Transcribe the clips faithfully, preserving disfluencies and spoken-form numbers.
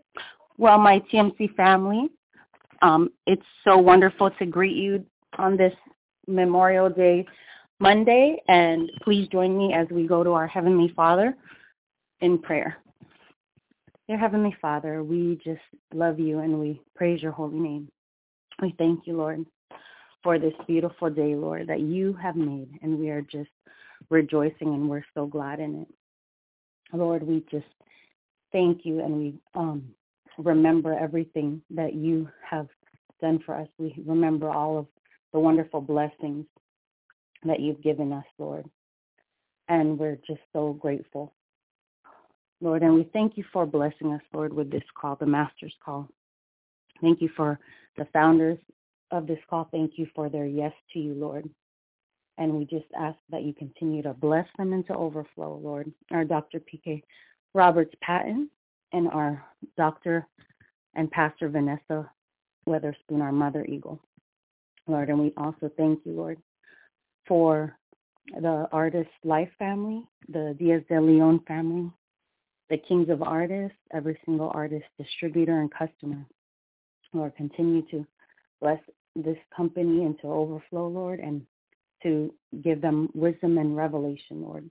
Well, my T M C family, um, it's so wonderful to greet you on this Memorial Day Monday, and please join me as we go to our Heavenly Father in prayer. Dear Heavenly Father, we just love you and we praise your holy name. We thank you, Lord, for this beautiful day, Lord, that you have made, and we are just rejoicing and we're so glad in it. Lord, we just thank you and we um, remember everything that you have done for us. We remember all of the wonderful blessings that you've given us, Lord, and we're just so grateful, Lord, and we thank you for blessing us, Lord, with this call, the Master's Call. Thank you for the founders of this call. Thank you for their yes to you, Lord. And we just ask that you continue to bless them into overflow, Lord. Our Doctor P K Roberts Patton and our Doctor and Pastor Vanessa Weatherspoon, our Mother Eagle, Lord. And we also thank you, Lord, for the Artist Life family, the Diaz de Leon family, the Kings of Artists, every single artist, distributor, and customer. Lord, continue to bless this company into overflow, Lord, and to give them wisdom and revelation, Lord,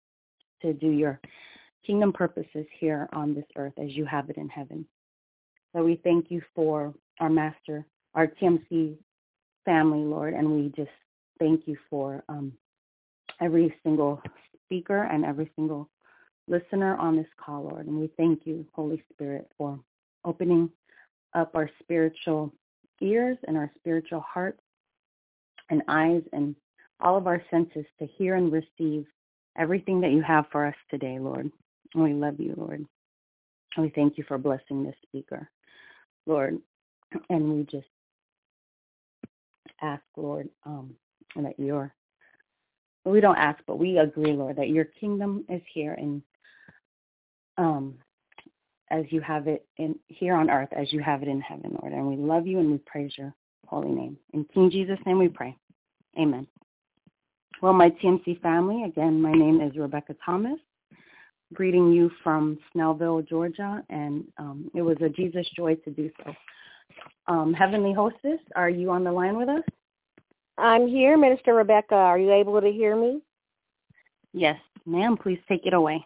to do your kingdom purposes here on this earth as you have it in heaven. So we thank you for our master, our T M C family, Lord, and we just thank you for um, every single speaker and every single listener on this call, Lord. And we thank you, Holy Spirit, for opening up our spiritual ears and our spiritual hearts and eyes and all of our senses to hear and receive everything that you have for us today, Lord. And we love you, Lord. And we thank you for blessing this speaker, Lord. And we just ask, Lord, um, that your, we don't ask, but we agree, Lord, that your kingdom is here and um, as you have it in here on earth, as you have it in heaven, Lord. And we love you and we praise your holy name. In King Jesus' name we pray. Amen. Well, my T M C family, again, my name is Rebecca Thomas, greeting you from Snellville, Georgia, and um, it was a Jesus joy to do so. Um, Heavenly Hostess, are you on the line with us? I'm here, Minister Rebecca. Are you able to hear me? Yes, ma'am. Please take it away.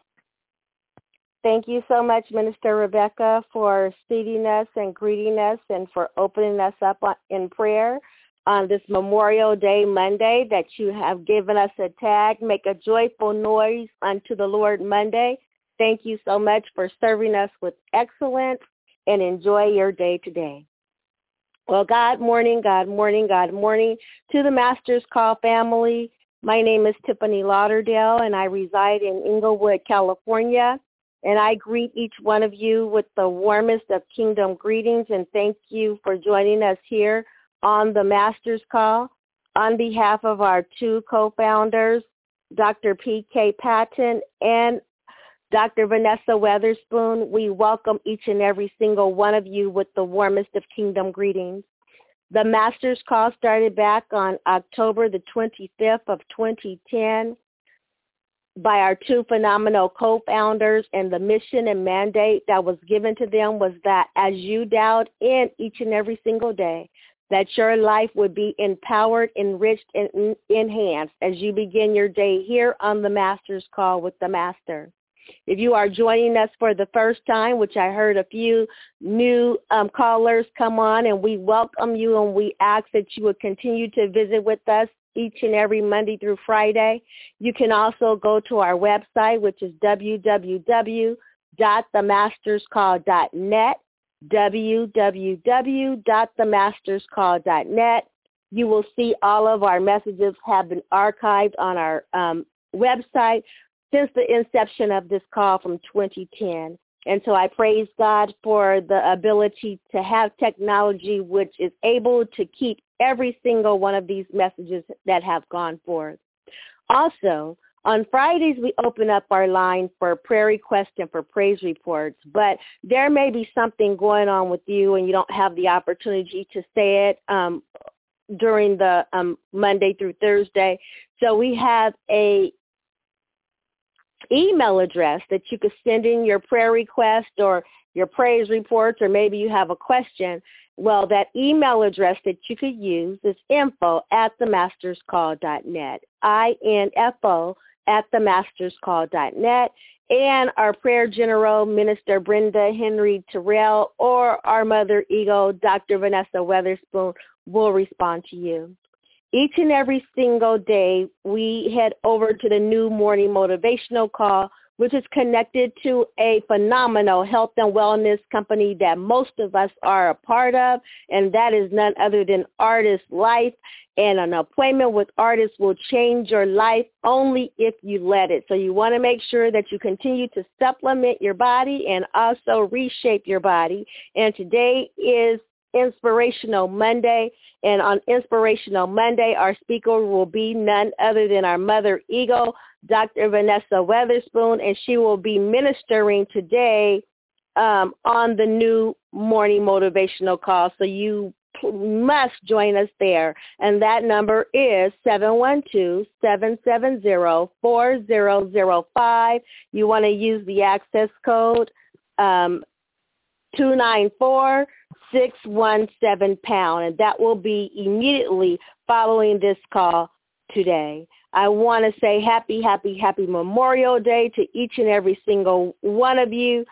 Thank you so much, Minister Rebecca, for seating us and greeting us and for opening us up in prayer on this Memorial Day Monday that you have given us a tag, Make a Joyful Noise unto the Lord Monday. Thank you so much for serving us with excellence and enjoy your day today. Well, God morning, God morning, God morning to the Master's Call family. My name is Tiffany Lauderdale, and I reside in Inglewood, California. And I greet each one of you with the warmest of kingdom greetings, and thank you for joining us here on the Master's Call. On behalf of our two co-founders, Doctor P K Patton and Doctor Vanessa Weatherspoon, we welcome each and every single one of you with the warmest of kingdom greetings. The Master's Call started back on October the twenty-fifth of twenty ten. By our two phenomenal co-founders, and the mission and mandate that was given to them was that as you dialed in each and every single day, that your life would be empowered, enriched, and enhanced as you begin your day here on the Master's Call with the Master. If you are joining us for the first time, which I heard a few new um, callers come on, and we welcome you and we ask that you would continue to visit with us each and every Monday through Friday. You can also go to our website, which is w w w dot the masters call dot net, w w w dot the masters call dot net. You will see all of our messages have been archived on our um, website since the inception of this call from twenty ten. And so I praise God for the ability to have technology which is able to keep every single one of these messages that have gone forth. Also, on Fridays, we open up our line for prayer requests and for praise reports, but there may be something going on with you and you don't have the opportunity to say it um, during the um, Monday through Thursday. So we have a email address that you could send in your prayer request or your praise reports, or maybe you have a question. Well, that email address that you could use is info at the masters call dot net, I N F O at the masters call dot net. And our prayer general, Minister Brenda Henry Terrell, or our mother eagle, Doctor Vanessa Weatherspoon, will respond to you. Each and every single day, we head over to the new morning motivational call, which is connected to a phenomenal health and wellness company that most of us are a part of, and that is none other than Artist Life. And an appointment with Artist will change your life only if you let it. So you want to make sure that you continue to supplement your body and also reshape your body. And today is Inspirational Monday, and on Inspirational Monday, our speaker will be none other than our mother eagle, Doctor Vanessa Weatherspoon, and she will be ministering today um, on the new morning motivational call. So you must join us there, and that number is seven one two, seven seven zero, four zero zero five. You want to use the access code um, two nine four, six one seven pound, and that will be immediately following this call today. I want to say happy, happy, happy Memorial Day to each and every single one of you.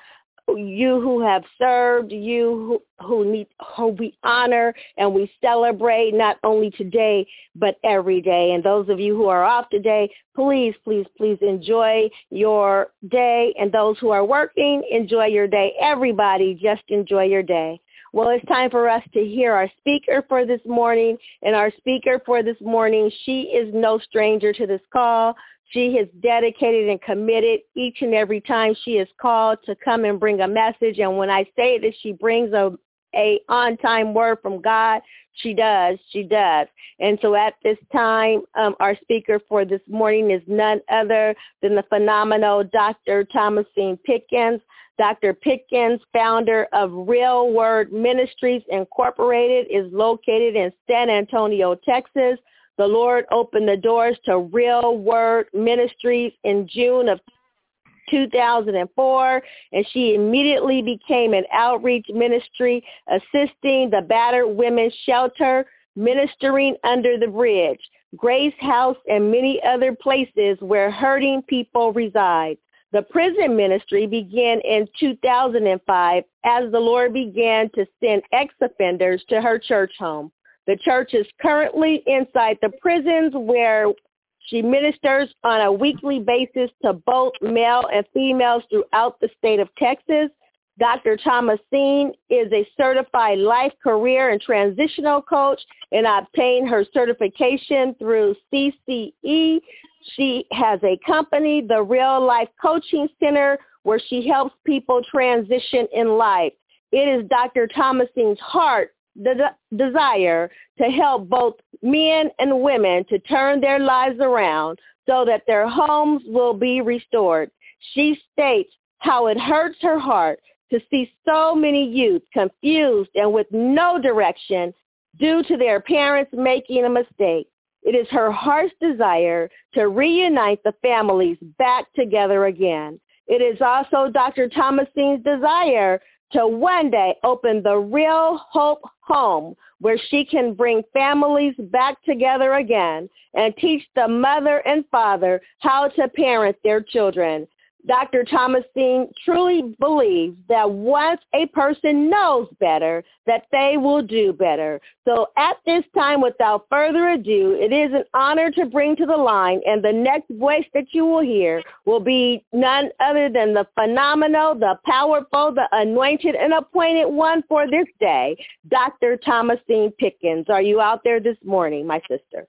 You who have served, you who, who need, who we honor and we celebrate not only today, but every day. And those of you who are off today, please, please, please enjoy your day. And those who are working, enjoy your day. Everybody, just enjoy your day. Well, it's time for us to hear our speaker for this morning. And our speaker for this morning, she is no stranger to this call. She has dedicated and committed each and every time she is called to come and bring a message. And when I say that she brings a, a on-time word from God, she does. She does. And so at this time, um, our speaker for this morning is none other than the phenomenal Doctor Thomasine Pickens. Doctor Pickens, founder of Real Word Ministries Incorporated, is located in San Antonio, Texas. The Lord opened the doors to Real Word Ministries in June of two thousand four, and she immediately became an outreach ministry assisting the battered women's shelter, ministering under the bridge, Grace House, and many other places where hurting people reside. The prison ministry began in two thousand five as the Lord began to send ex-offenders to her church home. The church is currently inside the prisons where she ministers on a weekly basis to both male and females throughout the state of Texas. Doctor Thomasine is a certified life, career, and transitional coach and obtained her certification through C C E. She has a company, the Real Life Coaching Center, where she helps people transition in life. It is Doctor Thomasine's heart the desire to help both men and women to turn their lives around so that their homes will be restored. She states how it hurts her heart to see so many youth confused and with no direction due to their parents making a mistake. It is her heart's desire to reunite the families back together again. It is also Doctor Thomasine's desire to one day open the Real Hope Home, where she can bring families back together again and teach the mother and father how to parent their children. Doctor Thomasine truly believes that once a person knows better, that they will do better. So at this time, without further ado, it is an honor to bring to the line, and the next voice that you will hear will be none other than the phenomenal, the powerful, the anointed and appointed one for this day, Doctor Thomasine Pickens. Are you out there this morning, my sister?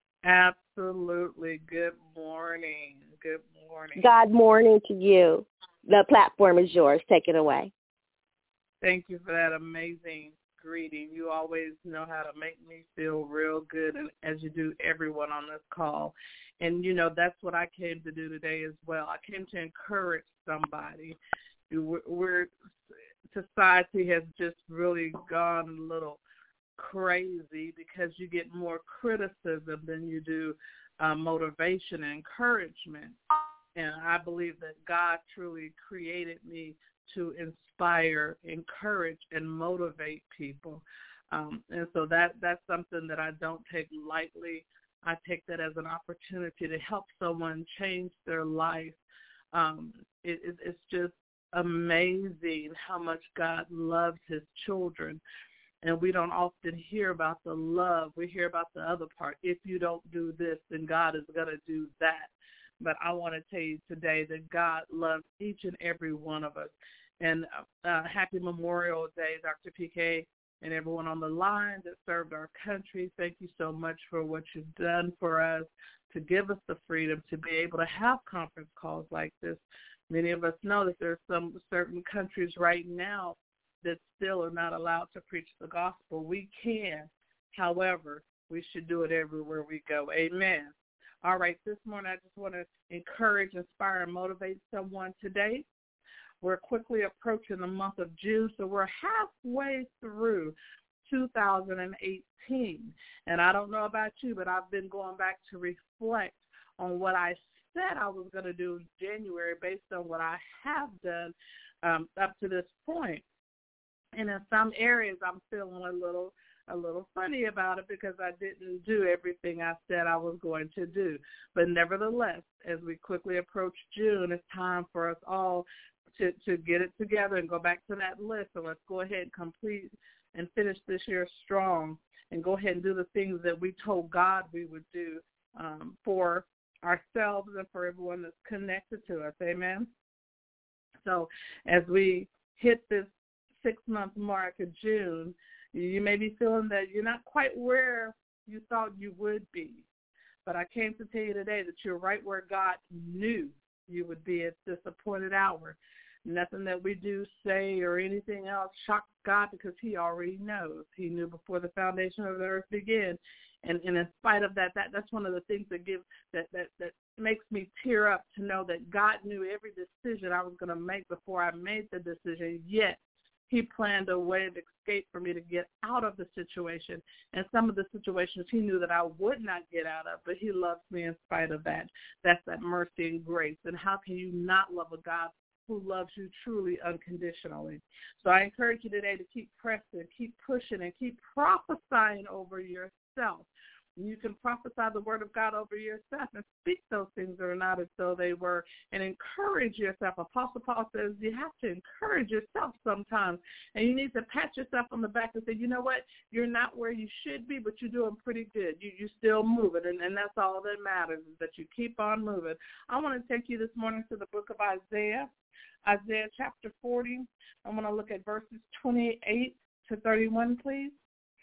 Absolutely. Good morning. Good morning. God morning to you. The platform is yours. Take it away. Thank you for that amazing greeting. You always know how to make me feel real good, and as you do everyone on this call. And, you know, that's what I came to do today as well. I came to encourage somebody. We're, we're society has just really gone a little crazy because you get more criticism than you do uh, motivation and encouragement. And I believe that God truly created me to inspire, encourage, and motivate people. Um, and so that that's something that I don't take lightly. I take that as an opportunity to help someone change their life. Um, it, it, it's just amazing how much God loves his children. And we don't often hear about the love. We hear about the other part. If you don't do this, then God is going to do that. But I want to tell you today that God loves each and every one of us. And uh, happy Memorial Day, Doctor P K, and everyone on the line that served our country. Thank you so much for what you've done for us to give us the freedom to be able to have conference calls like this. Many of us know that there are some certain countries right now that still are not allowed to preach the gospel. We can. However, we should do it everywhere we go. Amen. All right, this morning I just want to encourage, inspire, and motivate someone today. We're quickly approaching the month of June, so we're halfway through two thousand eighteen. And I don't know about you, but I've been going back to reflect on what I said I was going to do in January based on what I have done um, up to this point. And in some areas, I'm feeling a little a little funny about it because I didn't do everything I said I was going to do. But nevertheless, as we quickly approach June, it's time for us all to, to get it together and go back to that list. So let's go ahead and complete and finish this year strong and go ahead and do the things that we told God we would do um, for ourselves and for everyone that's connected to us. Amen? So as we hit this six-month mark of June, you may be feeling that you're not quite where you thought you would be. But I came to tell you today that you're right where God knew you would be at this appointed hour. Nothing that we do, say, or anything else shocks God because he already knows. He knew before the foundation of the earth began. And, and in spite of that, that, that's one of the things that gives that, that, that makes me tear up to know that God knew every decision I was going to make before I made the decision, yet he planned a way of escape for me to get out of the situation. And some of the situations he knew that I would not get out of, but he loves me in spite of that. That's that mercy and grace. And how can you not love a God who loves you truly unconditionally? So I encourage you today to keep pressing, keep pushing, and keep prophesying over yourself. You can prophesy the word of God over yourself and speak those things that are not as though they were and encourage yourself. Apostle Paul says you have to encourage yourself sometimes, and you need to pat yourself on the back and say, you know what, you're not where you should be, but you're doing pretty good. You, you're still moving, and, and that's all that matters is that you keep on moving. I want to take you this morning to the book of Isaiah, Isaiah chapter forty. I'm going to look at verses twenty-eight to thirty-one, please.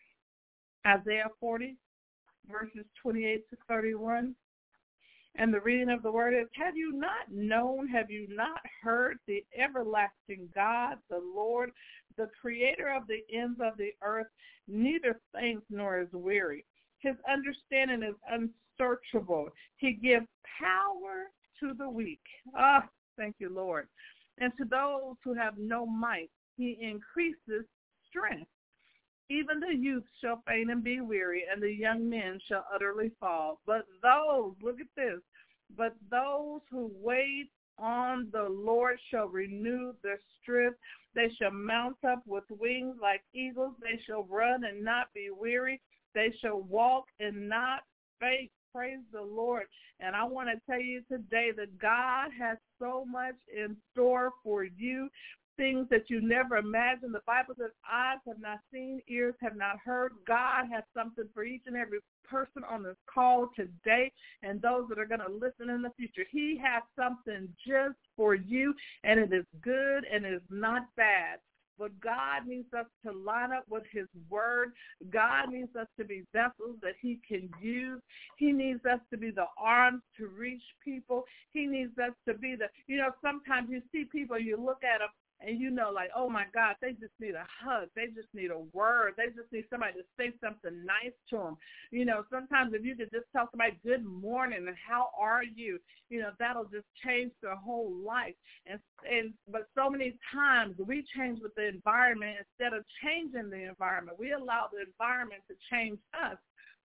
Isaiah forty. Verses twenty-eight to thirty-one. And the reading of the word is, have you not known, have you not heard the everlasting God, the Lord, the creator of the ends of the earth, neither faints nor is weary. His understanding is unsearchable. He gives power to the weak. Ah, oh, thank you, Lord. And to those who have no might, he increases strength. Even the youth shall faint and be weary, and the young men shall utterly fall. But those, look at this, but those who wait on the Lord shall renew their strength. They shall mount up with wings like eagles. They shall run and not be weary. They shall walk and not faint. Praise the Lord. And I want to tell you today that God has so much in store for you. Things that you never imagined. The Bible says eyes have not seen, ears have not heard. God has something for each and every person on this call today and those that are going to listen in the future. He has something just for you, and it is good and it is not bad. But God needs us to line up with his word. God needs us to be vessels that he can use. He needs us to be the arms to reach people. He needs us to be the, you know, sometimes you see people, you look at them, and you know, like, oh, my God, they just need a hug. They just need a word. They just need somebody to say something nice to them. You know, sometimes if you could just tell somebody, good morning, and how are you, you know, that'll just change their whole life. And and But so many times we change with the environment instead of changing the environment. We allow the environment to change us.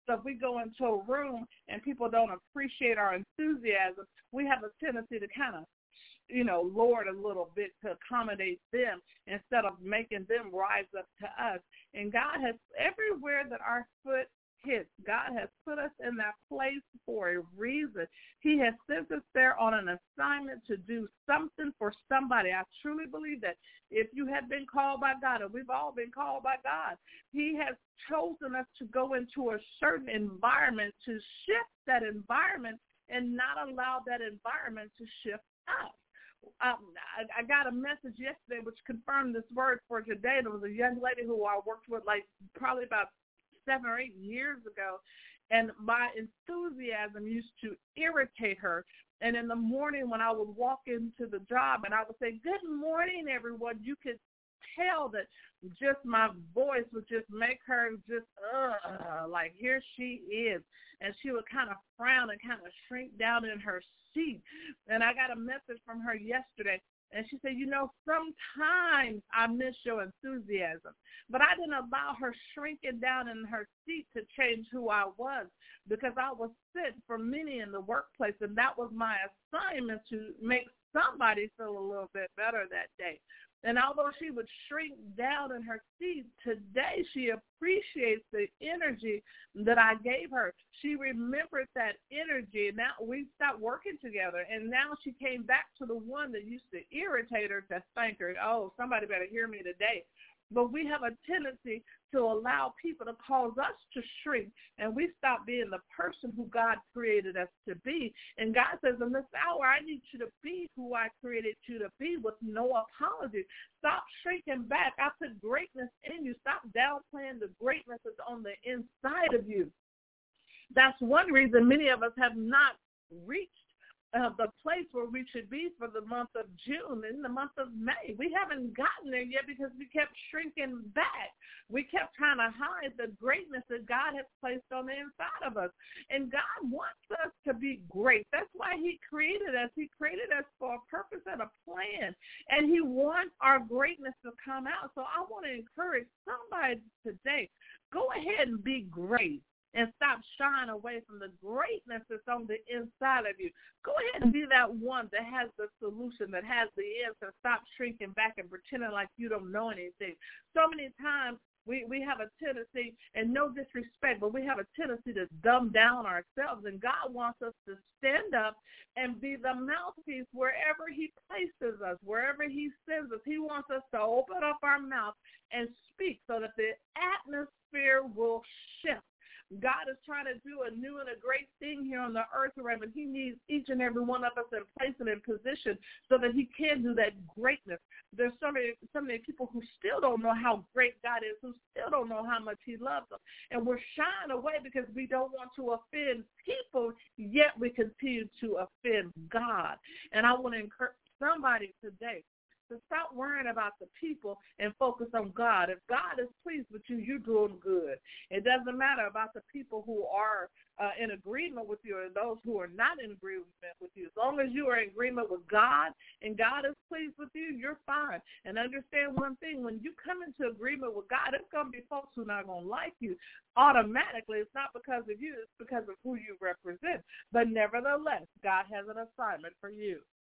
So if we go into a room and people don't appreciate our enthusiasm, we have a tendency to kind of, you know, lower it a little bit to accommodate them instead of making them rise up to us. And God has, everywhere that our foot hits, God has put us in that place for a reason. He has sent us there on an assignment to do something for somebody. I truly believe that if you have been called by God, and we've all been called by God, He has chosen us to go into a certain environment, to shift that environment and not allow that environment to shift us. Um, I, I got a message yesterday which confirmed this word for today. There was a young lady who I worked with like probably about seven or eight years ago, and my enthusiasm used to irritate her. And in the morning when I would walk into the job and I would say, "Good morning, everyone," you could tell that just my voice would just make her just, uh, like, here she is. And she would kind of frown and kind of shrink down in her seat. And I got a message from her yesterday, and she said, you know, sometimes I miss your enthusiasm. But I didn't allow her shrinking down in her seat to change who I was, because I was sent for many in the workplace, and that was my assignment, to make somebody feel a little bit better that day. And although she would shrink down in her seat, today she appreciates the energy that I gave her. She remembered that energy. Now we stopped working together, and now she came back to the one that used to irritate her to thank her. Oh, somebody better hear me today. But we have a tendency to allow people to cause us to shrink, and we stop being the person who God created us to be. And God says, in this hour, I need you to be who I created you to be with no apology. Stop shrinking back. I put greatness in you. Stop downplaying the greatness that's on the inside of you. That's one reason many of us have not reached Uh, the place where we should be for the month of June and the month of May. We haven't gotten there yet because we kept shrinking back. We kept trying to hide the greatness that God has placed on the inside of us. And God wants us to be great. That's why He created us. He created us for a purpose and a plan. And He wants our greatness to come out. So I want to encourage somebody today, go ahead and be great. And stop shying away from the greatness that's on the inside of you. Go ahead and be that one that has the solution, that has the answer. Stop shrinking back and pretending like you don't know anything. So many times we, we have a tendency, and no disrespect, but we have a tendency to dumb down ourselves. And God wants us to stand up and be the mouthpiece wherever He places us, wherever He sends us. He wants us to open up our mouth and speak so that the atmosphere will shift. God is trying to do a new and a great thing here on the earth realm, and He needs each and every one of us in place and in position so that He can do that greatness. There's so many, so many people who still don't know how great God is, who still don't know how much He loves them. And we're shying away because we don't want to offend people, yet we continue to offend God. And I want to encourage somebody today to stop worrying about the people and focus on God. If God is pleased with you, you're doing good. It doesn't matter about the people who are uh, in agreement with you or those who are not in agreement with you. As long as you are in agreement with God and God is pleased with you, you're fine. And understand one thing, when you come into agreement with God, it's going to be folks who are not going to like you automatically. It's not because of you, it's because of who you represent. But nevertheless, God has an assignment for you.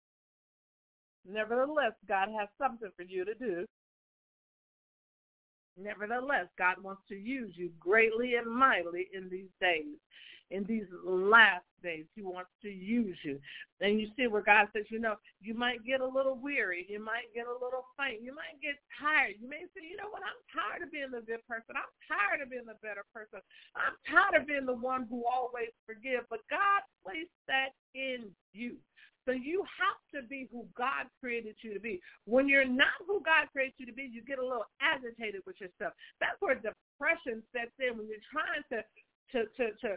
Nevertheless, God has something for you to do. Nevertheless, God wants to use you greatly and mightily in these days, in these last days. He wants to use you. And you see where God says, you know, you might get a little weary. You might get a little faint. You might get tired. You may say, you know what, I'm tired of being the good person. I'm tired of being the better person. I'm tired of being the one who always forgives. But God placed that in you. So you have to be who God created you to be. When you're not who God created you to be, you get a little agitated with yourself. That's where depression sets in, when you're trying to, to, to, to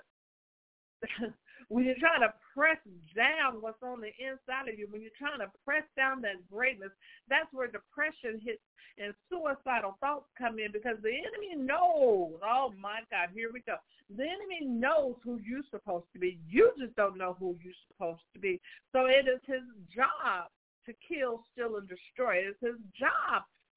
when you're trying to press down what's on the inside of you, when you're trying to press down that greatness, that's where depression hits and suicidal thoughts come in, because the enemy knows, oh my God, here we go. The enemy knows who you're supposed to be. You just don't know who you're supposed to be. So it is his job to kill, steal, and destroy. It is his job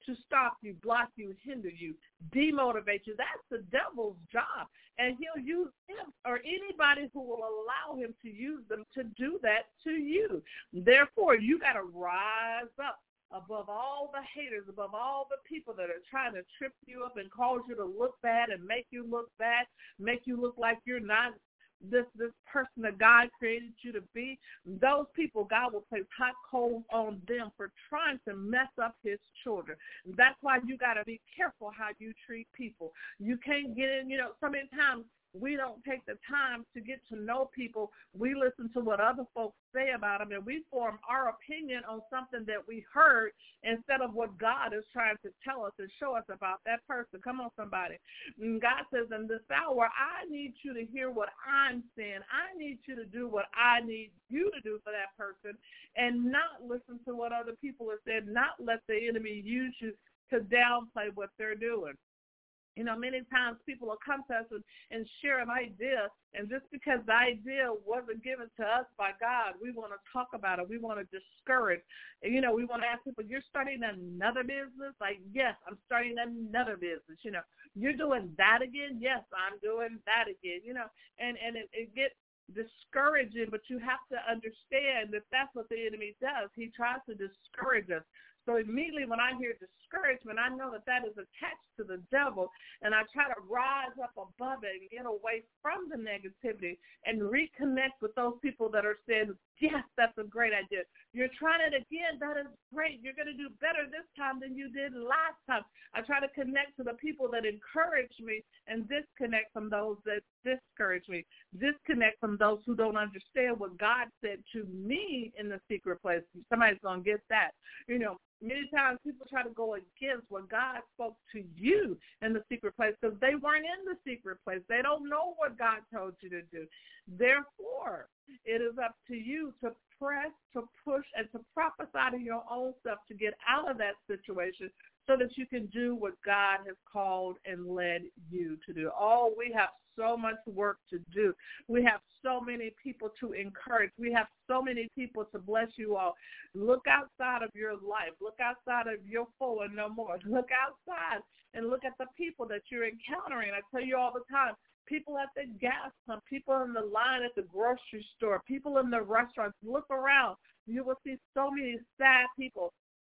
to stop you, block you, hinder you, demotivate you. That's the devil's job. And he'll use him or anybody who will allow him to use them to do that to you. Therefore, you got to rise up above all the haters, above all the people that are trying to trip you up and cause you to look bad and make you look bad, make you look like you're not this this person that God created you to be. Those people, God will place hot coals on them for trying to mess up his children. That's why you got to be careful how you treat people. You can't get in, you know, so many times we don't take the time to get to know people. We listen to what other folks say about them, and we form our opinion on something that we heard instead of what God is trying to tell us and show us about that person. Come on, somebody. And God says, in this hour, I need you to hear what I'm saying. I need you to do what I need you to do for that person and not listen to what other people have said, not let the enemy use you to downplay what they're doing. You know, many times people will come to us and, and share an idea, and just because the idea wasn't given to us by God, we want to talk about it. We want to discourage. And, you know, we want to ask people, you're starting another business? Like, yes, I'm starting another business. You know, you're doing that again? Yes, I'm doing that again. You know, and, and it, it gets discouraging, but you have to understand that that's what the enemy does. He tries to discourage us. So immediately when I hear discouragement, I know that that is attached to the devil, and I try to rise up above it and get away from the negativity and reconnect with those people that are saying, yes, that's a great idea. You're trying it again. That is great. You're going to do better this time than you did last time. I try to connect to the people that encourage me and disconnect from those that discourage me. Disconnect from those who don't understand what God said to me in the secret place. Somebody's going to get that. You know, many times people try to go against what God spoke to you in the secret place because they weren't in the secret place. They don't know what God told you to do. Therefore, it is up to you to press, to push, and to prophesy to your own self to get out of that situation so that you can do what God has called and led you to do. Oh, we have so much work to do. We have so many people to encourage. We have so many people to bless you all. Look outside of your life. Look outside of your four and no more. Look outside and look at the people that you're encountering. I tell you all the time, people at the gas pump, people in the line at the grocery store, people in the restaurants. Look around. You will see so many sad people.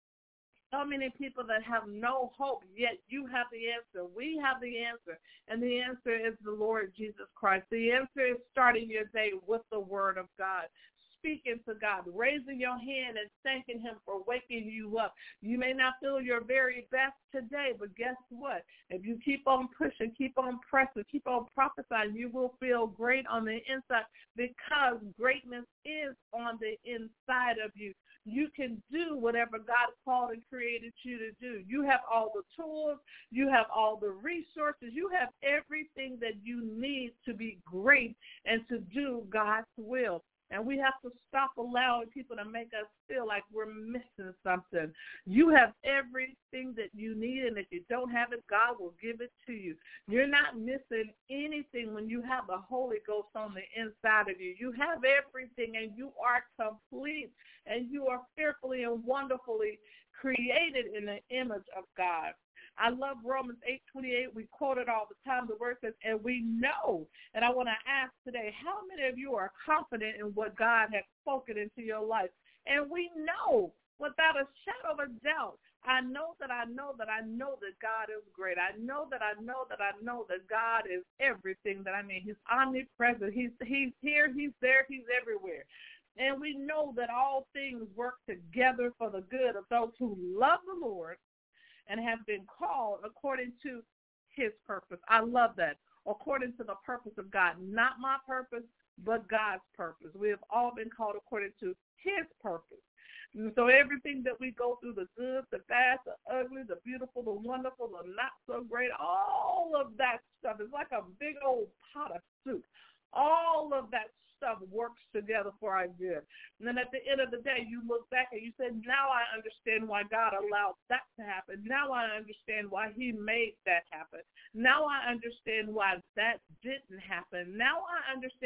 So many people that have no hope, yet you have the answer. We have the answer, and the answer is the Lord Jesus Christ. The answer is starting your day with the Word of God, speaking to God, raising your hand and thanking him for waking you up. You may not feel your very best today, but guess what? If you keep on pushing, keep on pressing, keep on prophesying, you will feel great on the inside because greatness is on the inside of you. You can do whatever God called and created you to do. You have all the tools. You have all the resources. You have everything that you need to be great and to do God's will. And we have to stop allowing people to make us feel like we're missing something. You have everything that you need, and if you don't have it, God will give it to you. You're not missing anything when you have the Holy Ghost on the inside of you. You have everything, and you are complete, and you are fearfully and wonderfully created in the image of God. I love Romans eight twenty-eight. We quote it all the time. The word says, and we know. And I want to ask today, how many of you are confident in what God has spoken into your life? And we know without a shadow of a doubt. I know that I know that I know that God is great. I know that I know that I know that God is everything that I need. He's omnipresent. He's, he's here. He's there. He's everywhere. And we know that all things work together for the good of those who love the Lord and have been called according to his purpose. I love that. According to the purpose of God. Not my purpose, but God's purpose. We have all been called according to his purpose. And so everything that we go through, the good, the bad, the ugly, the beautiful, the wonderful, the not so great, all of that stuff is like a big old pot of soup. All of that stuff works together for our good. And then at the end of the day, you look back and you say, now I understand why God allowed that to happen. Now I understand why he made that happen. Now I understand why that didn't happen. Now I understand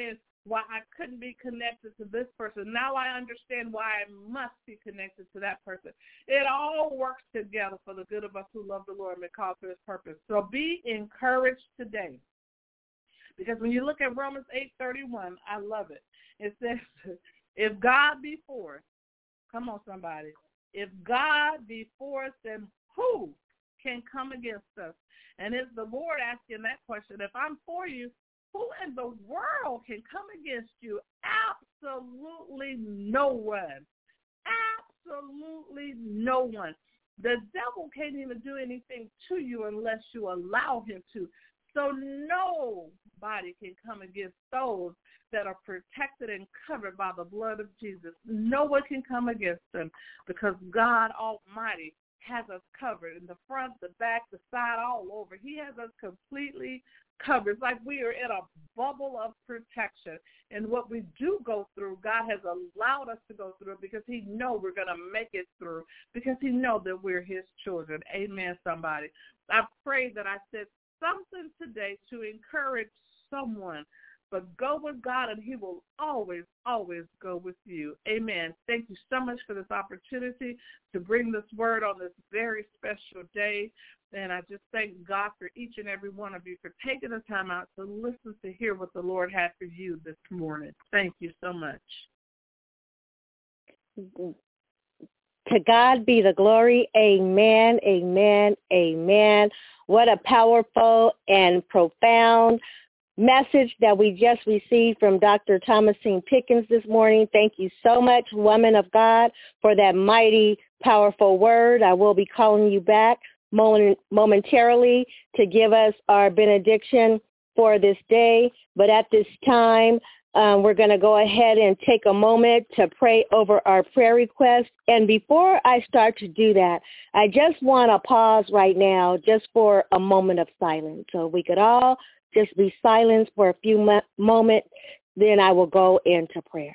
why I couldn't be connected to this person. Now I understand why I must be connected to that person. It all works together for the good of us who love the Lord and be called to his purpose. So be encouraged today. Because when you look at Romans eight thirty-one, I love it. It says, if God be for us, come on somebody, if God be for us, then who can come against us? And it's the Lord asking that question. If I'm for you, who in the world can come against you? Absolutely no one. Absolutely no one. The devil can't even do anything to you unless you allow him to. So nobody can come against those that are protected and covered by the blood of Jesus. No one can come against them because God Almighty has us covered in the front, the back, the side, all over. He has us completely covered. It's like we are in a bubble of protection. And what we do go through, God has allowed us to go through it because he knows we're going to make it through, because he knows that we're his children. Amen, somebody. I pray that I said something today to encourage someone. But go with God, and he will always, always go with you. Amen. Thank you so much for this opportunity to bring this word on this very special day. And I just thank God for each and every one of you for taking the time out to listen to hear what the Lord had for you this morning. Thank you so much. To God be the glory. Amen, amen, amen. What a powerful and profound message that we just received from Doctor Thomasine Pickens this morning. Thank you so much, woman of God, for that mighty, powerful word. I will be calling you back moment, momentarily to give us our benediction for this day. But at this time, um, we're going to go ahead and take a moment to pray over our prayer requests. And before I start to do that, I just want to pause right now just for a moment of silence. So we could all just be silent for a few mo- moments, then I will go into prayer.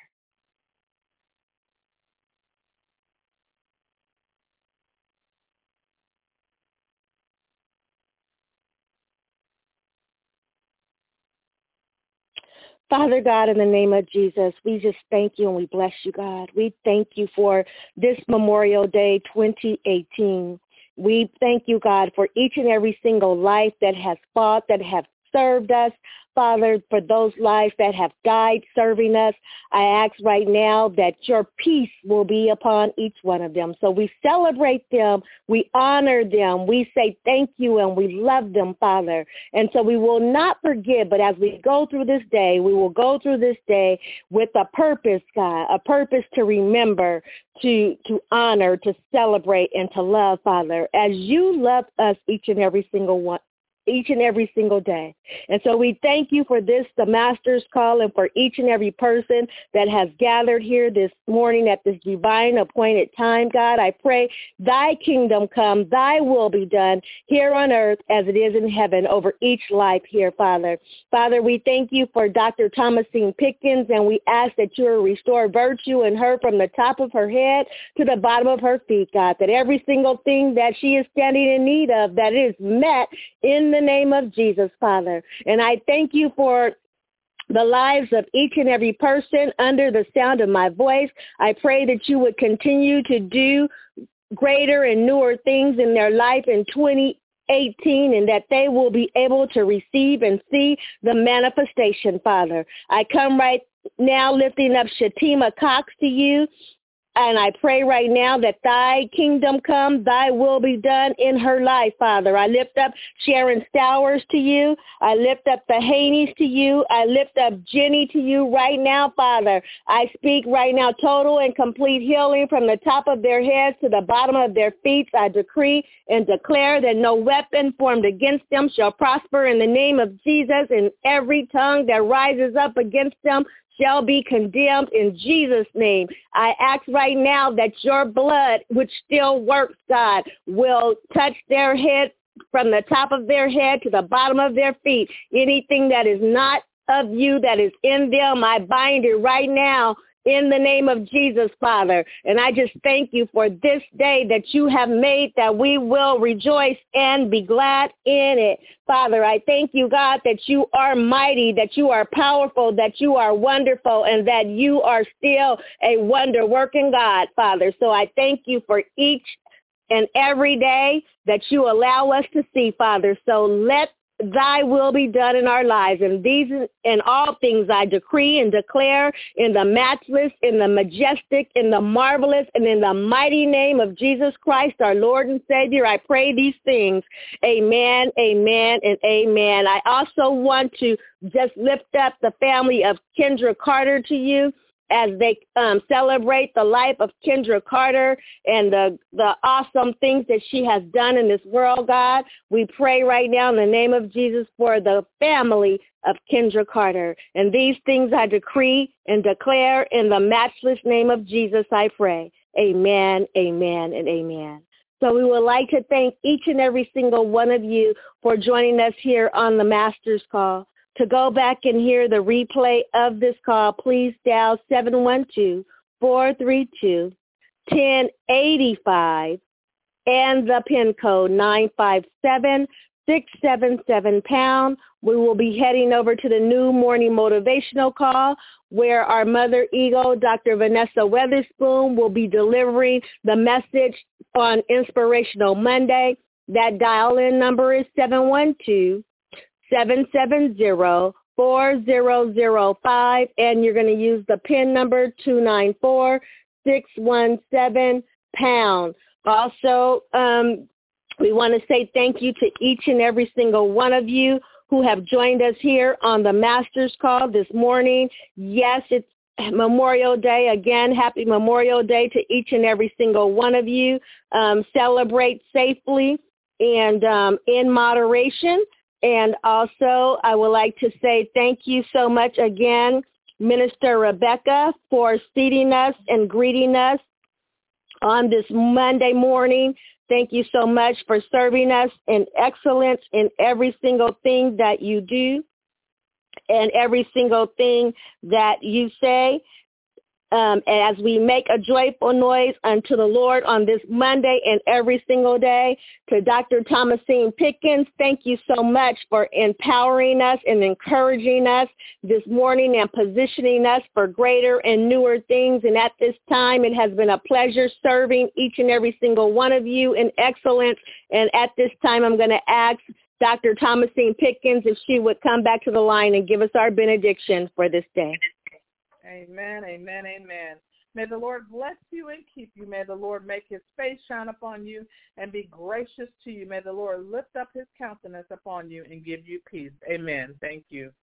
Father God, in the name of Jesus, we just thank you and we bless you, God. We thank you for this Memorial Day twenty eighteen. We thank you, God, for each and every single life that has fought, that have served us. Father, for those lives that have died serving us, I ask right now that your peace will be upon each one of them. So we celebrate them, we honor them, we say thank you, and we love them, Father. And so we will not forget, but as we go through this day, we will go through this day with a purpose, God, a purpose to remember, to, to honor, to celebrate, and to love, Father, as you love us each and every single one. each and every single day. And so we thank you for this, the Master's Call, and for each and every person that has gathered here this morning at this divine appointed time, God. I pray thy kingdom come, thy will be done here on earth as it is in heaven over each life here, Father. Father, we thank you for Doctor Thomasine Pickens, and we ask that you will restore virtue in her from the top of her head to the bottom of her feet, God, that every single thing that she is standing in need of, that it is met in the name of Jesus, Father. And I thank you for the lives of each and every person under the sound of my voice. I pray that you would continue to do greater and newer things in their life in twenty eighteen, and that they will be able to receive and see the manifestation, Father. I come right now lifting up Shatima Cox to you. And I pray right now that thy kingdom come, thy will be done in her life, Father. I lift up Sharon Stowers to you. I lift up the Haneys to you. I lift up Jenny to you right now, Father. I speak right now total and complete healing from the top of their heads to the bottom of their feet. I decree and declare that no weapon formed against them shall prosper in the name of Jesus, and every tongue that rises up against them shall be condemned in Jesus' name. I ask right now that your blood, which still works, God, will touch their head from the top of their head to the bottom of their feet. Anything that is not of you that is in them, I bind it right now in the name of Jesus, Father. And I just thank you for this day that you have made, that we will rejoice and be glad in it. Father, I thank you, God, that you are mighty, that you are powerful, that you are wonderful, and that you are still a wonder-working God, Father. So I thank you for each and every day that you allow us to see, Father. So let thy will be done in our lives. And these and all things I decree and declare in the matchless, in the majestic, in the marvelous, and in the mighty name of Jesus Christ, our Lord and Savior. I pray these things. Amen, amen, and amen. I also want to just lift up the family of Kendra Carter to you as they um, celebrate the life of Kendra Carter and the, the awesome things that she has done in this world, God. We pray right now in the name of Jesus for the family of Kendra Carter. And these things I decree and declare in the matchless name of Jesus, I pray. Amen, amen, and amen. So we would like to thank each and every single one of you for joining us here on the Master's Call. To go back and hear the replay of this call, please dial seven one two, four three two, one zero eight five and the PIN code nine five seven, six seven seven pound. We will be heading over to the new morning motivational call where our mother eagle, Doctor Vanessa Weatherspoon, will be delivering the message on Inspirational Monday. That dial-in number is seven one two, seven seven zero, four zero zero five, and you're going to use the PIN number two nine four, six one seven pound. Also, um, we want to say thank you to each and every single one of you who have joined us here on the Master's Call this morning. Yes, it's Memorial Day. Again, happy Memorial Day to each and every single one of you. Um, celebrate safely and um, in moderation. And also, I would like to say thank you so much again, Minister Rebecca, for seating us and greeting us on this Monday morning. Thank you so much for serving us in excellence in every single thing that you do and every single thing that you say. Um, as we make a joyful noise unto the Lord on this Monday and every single day. To Doctor Thomasine Pickens, thank you so much for empowering us and encouraging us this morning and positioning us for greater and newer things. And at this time, it has been a pleasure serving each and every single one of you in excellence. And at this time, I'm going to ask Doctor Thomasine Pickens if she would come back to the line and give us our benediction for this day. Amen, amen, amen. May the Lord bless you and keep you. May the Lord make his face shine upon you and be gracious to you. May the Lord lift up his countenance upon you and give you peace. Amen. Thank you.